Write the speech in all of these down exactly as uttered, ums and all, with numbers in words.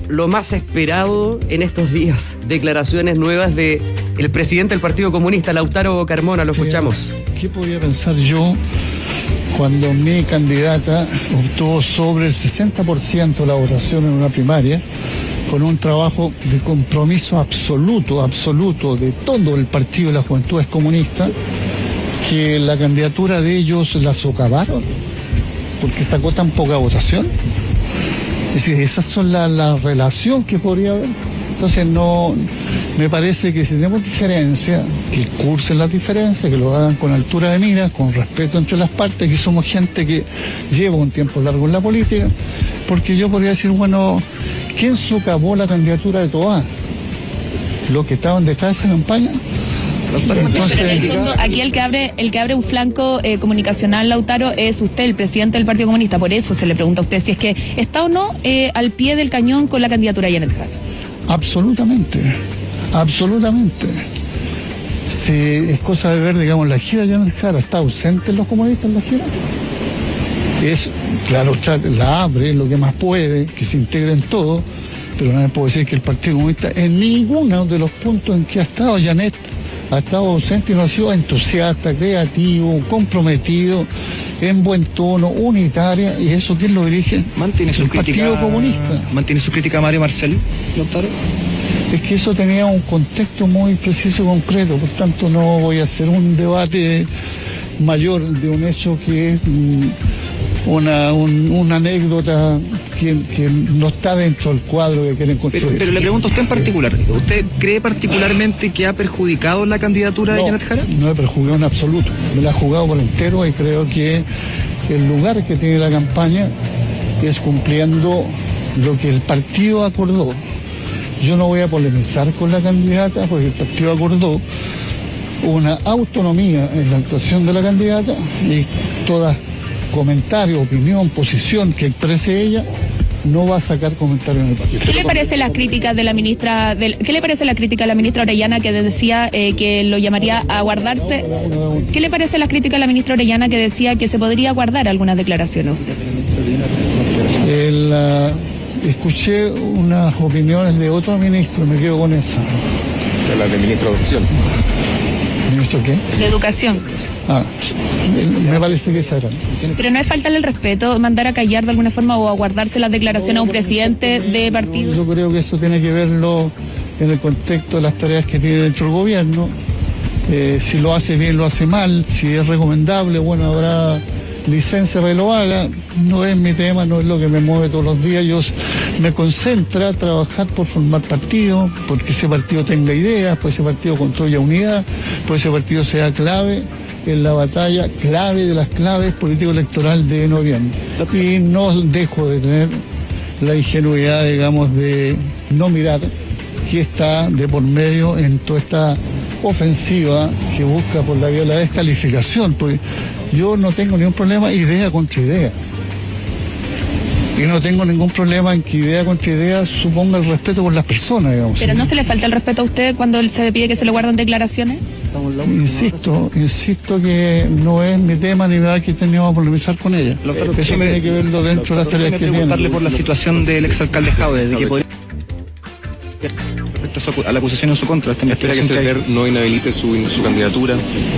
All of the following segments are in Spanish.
lo más esperado en estos días, declaraciones nuevas de el presidente del Partido Comunista, Lautaro Carmona, lo escuchamos. ¿Qué, qué podría pensar yo cuando mi candidata obtuvo sobre el sesenta por ciento de la votación en una primaria, con un trabajo de compromiso absoluto, absoluto de todo el Partido de las Juventudes Comunistas, que la candidatura de ellos la socavaron porque sacó tan poca votación? Es decir, esas son la, la relación que podría haber. Entonces no, me parece que si tenemos diferencias, que cursen las diferencias, que lo hagan con altura de miras, con respeto entre las partes, que somos gente que lleva un tiempo largo en la política, porque yo podría decir, bueno, ¿quién socavó la candidatura de Toá? ¿Los que estaban detrás de esa campaña? Entonces, en el fondo, aquí el que abre el que abre un flanco eh, comunicacional, Lautaro, es usted, el presidente del Partido Comunista. Por eso se le pregunta a usted si es que está o no eh, al pie del cañón con la candidatura de Janet Jara. Absolutamente, absolutamente. Si es cosa de ver, digamos, la gira de Janet Jara, ¿está ausente en los comunistas en la gira? Es, claro, la abre lo que más puede, que se integren todos, pero no me puedo decir que el Partido Comunista en ninguno de los puntos en que ha estado Janet ha estado ausente y no ha sido entusiasta, creativo, comprometido, en buen tono, unitaria, y eso ¿quién lo dirige? ¿Mantiene su el crítica, Partido Comunista. ¿Mantiene su crítica a Mario Marcel, Lautaro? Es que eso tenía un contexto muy preciso y concreto, por tanto no voy a hacer un debate mayor de un hecho que es una, un, una anécdota que, que no está dentro del cuadro que quieren construir. Pero, pero le pregunto a usted en particular, ¿usted cree particularmente que ha perjudicado la candidatura no, de Janet Jara? No he perjudicado en absoluto, me la ha jugado por entero y creo que el lugar que tiene la campaña es cumpliendo lo que el partido acordó. Yo no voy a polemizar con la candidata porque el partido acordó una autonomía en la actuación de la candidata y toda comentario, opinión, posición que exprese ella no va a sacar comentarios en el partido. ¿Qué le parece las críticas de la ministra de, ¿Qué le parece la crítica de la ministra Orellana que decía eh, que lo llamaría a guardarse? ¿Qué le parece las críticas de la ministra Orellana que decía que se podría guardar algunas declaraciones? El, uh, escuché unas opiniones de otro ministro, me quedo con esa. De la del ministro de Educación. ¿Ministro qué? De Educación. Ah, me parece que esa era. Pero no es faltarle el respeto, mandar a callar de alguna forma o a guardarse las declaraciones a un presidente de partido. Yo creo que eso tiene que verlo en el contexto de las tareas que tiene dentro del gobierno. Eh, si lo hace bien, lo hace mal. Si es recomendable, bueno, habrá licencia para que lo haga. No es mi tema, no es lo que me mueve todos los días. Yo me concentro a trabajar por formar partido, porque ese partido tenga ideas, pues ese partido construya unidad, pues ese partido sea clave en la batalla clave de las claves político-electoral de noviembre. Y no dejo de tener la ingenuidad, digamos, de no mirar qué está de por medio en toda esta ofensiva que busca por la vía de la descalificación, porque yo no tengo ningún problema idea contra idea. Y no tengo ningún problema en que idea contra idea suponga el respeto por las personas, digamos. ¿Pero no se le falta el respeto a usted cuando se le pide que se le guarden declaraciones? Insisto, insisto que no es mi tema ni nada que tengamos que polemizar con ella. Doctor, Eso me, tiene que verlo dentro de las tareas que tiene. preguntarle por la situación del exalcalde Jaude, de que podría... respecto a, su, a la acusación en su contra. Esta ¿Espera que Cerver no inhabilite su, su candidatura?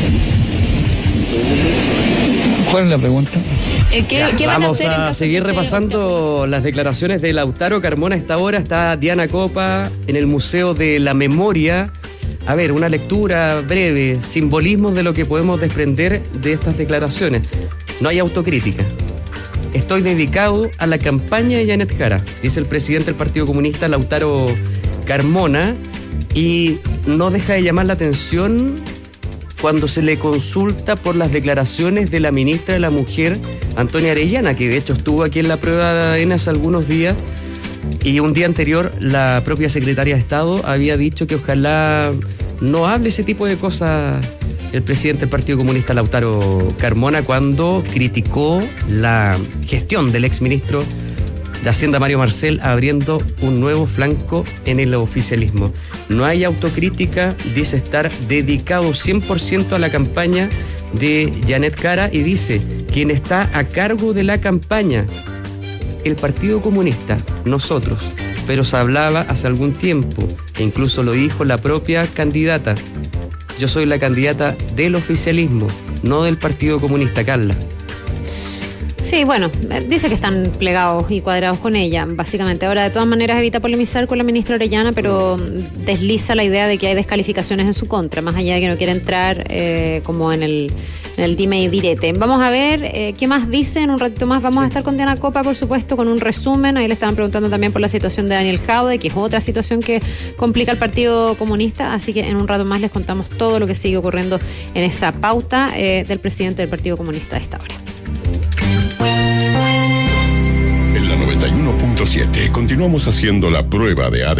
¿Cuál es la pregunta? Eh, ¿qué, ya, ¿qué van vamos a, hacer a seguir repasando las declaraciones de Lautaro Carmona. A esta hora está Diana Copa en el Museo de la Memoria. A ver, una lectura breve, simbolismos de lo que podemos desprender de estas declaraciones. No hay autocrítica. Estoy dedicado a la campaña de Janet Jara, dice el presidente del Partido Comunista, Lautaro Carmona, y no deja de llamar la atención cuando se le consulta por las declaraciones de la ministra de la Mujer, Antonia Orellana, que de hecho estuvo aquí en la prueba de A D N hace algunos días, y un día anterior la propia secretaria de Estado había dicho que ojalá no hable ese tipo de cosas el presidente del Partido Comunista, Lautaro Carmona, cuando criticó la gestión del exministro de Hacienda, Mario Marcel, abriendo un nuevo flanco en el oficialismo. No hay autocrítica, dice estar dedicado cien por ciento a la campaña de Janet Jara, y dice, quien está a cargo de la campaña, el Partido Comunista, nosotros, pero se hablaba hace algún tiempo, e incluso lo dijo la propia candidata. Yo soy la candidata del oficialismo, no del Partido Comunista, Carla. Sí, bueno, dice que están plegados y cuadrados con ella, básicamente. Ahora, de todas maneras, evita polemizar con la ministra Orellana, pero desliza la idea de que hay descalificaciones en su contra, más allá de que no quiere entrar eh, como en el, en el dime y direte. Vamos a ver eh, qué más dice. En un ratito más vamos a estar con Diana Copa, por supuesto, con un resumen. Ahí le estaban preguntando también por la situación de Daniel Jaude, que es otra situación que complica al Partido Comunista, así que en un rato más les contamos todo lo que sigue ocurriendo en esa pauta eh, del presidente del Partido Comunista a esta hora. En la noventa y uno punto siete continuamos haciendo la prueba de A D N.